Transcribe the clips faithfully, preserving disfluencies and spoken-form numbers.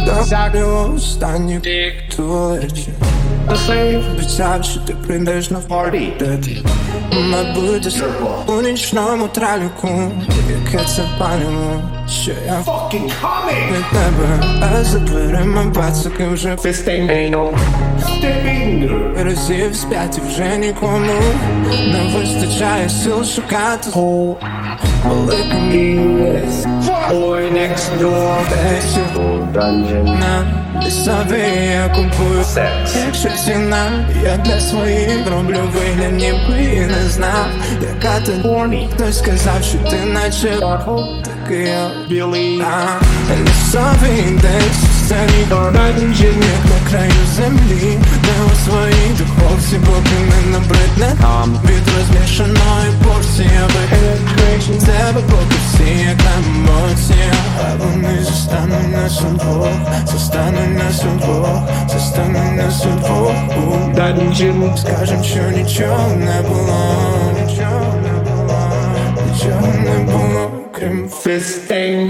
Закрив останні туалеті. Обіцяв, що ти прийдеш на парті, де ти мабуть у нічному траліку. Яке це паліво, що я Fucking coming! від тебе, а за дверима пацаки вже Fisting anal. Stepping. разів сп'ять і вже нікому не вистачає сил шукати Oh, великому yes. Boy next door. десі. Dungeon. На лісові я купую Секс. якщо ціна, я для своїх роблю вигляд, ніби і не знав, яка ти Horny. хтось сказав, що ти наче такий я. Billy. А лісовий десь у сцені Dungeon. як на краю землі, де у своїй духовці, поки не набридне від розмішаної порції, аби тебе поки всі як на емоція, а вони застануть нас удвох, застануть нас удвох, застануть нас удвох. Dungeon. Скажем, що нічого не було, нічого не було, нічого не було, крім Fisting.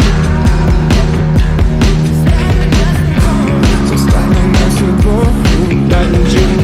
застануть нас удвох. Dungeon.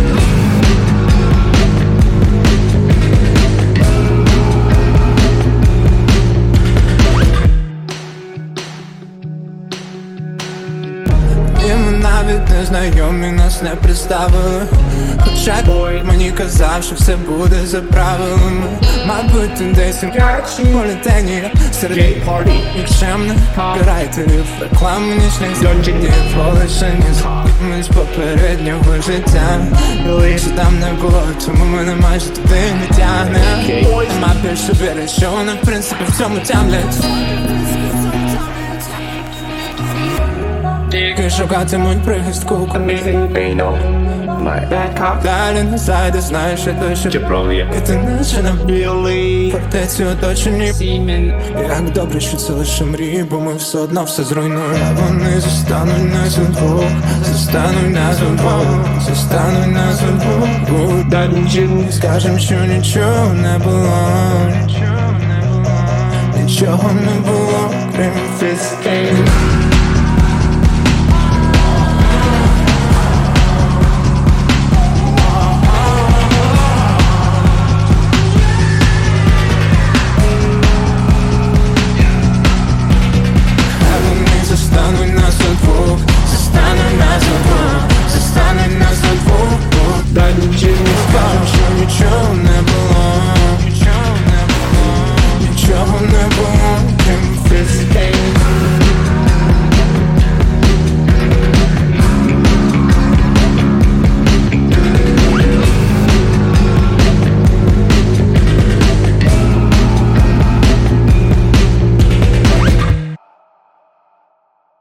І ми навіть не знайомі, нас не представили. Хоча мені казав, що все буде за правилами. Мабуть, ти десь у політені серед Gay party. нікчемних копірайтерів, рекламу нічних зльончиків, полишені з з попереднього життя. Більше там не було, тому мене майже туди не тягне. Нема більше віри, що вони в принципі в цьому тямлять. Тільки шукатимуть прихистку, Amazing anal. My bad cop. далі не зайде, знаєш, я точно Jabroni. і ти наче на Billy. фортеці оточені. Semen. Як добре, що це лише мрії, бо ми все одно все зруйнуємо. А вони застануть нас удвох, застануть нас удвох, застануть нас удвох. Dungeon. Скажем, що нічого не було, нічого не було, нічого не було, крім Fisting.